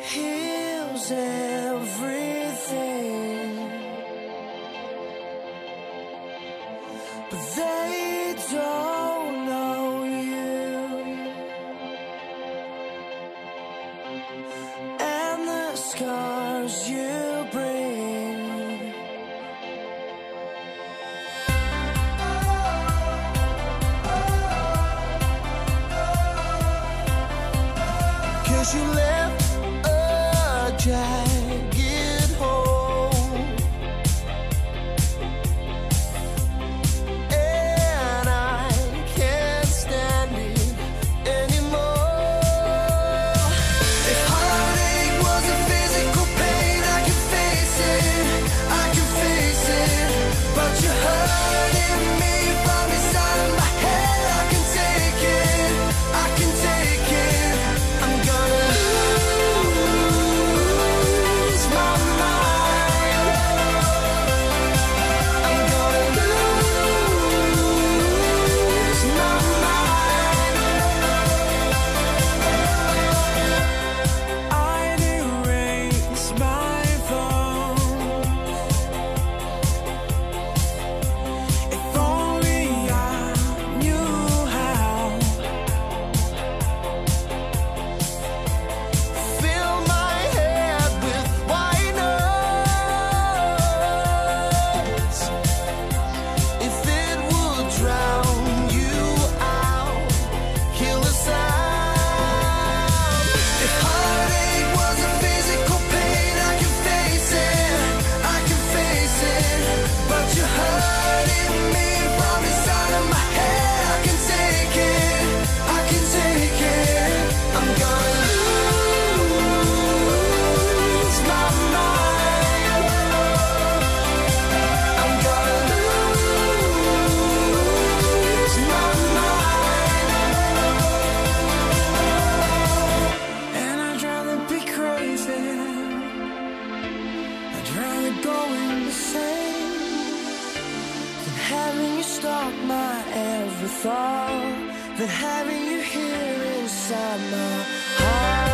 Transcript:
heals everything, but they don't know you and the scars you bring. 'Cause you left a jagged hole, and I can't stand it anymore. If heartache was a physical pain, I can face it, I can face it. But you're hurting me from inside of my head. I can take it, I can take it. I'm gonna lose my mind. I'm gonna lose my mind. I'd erase my phone if only I knew how. Fill my head with white noise if it would drown you out, kill the sound. If heartache was a physical pain, I can face it, I can face it. But you're hurting me from inside of my head. I can take it, I can take it. I'm gonna lose my mind. I'm gonna lose my mind. And I'd rather be crazy, I'd rather go insane than having you stop my every thought, than having you here inside my heart.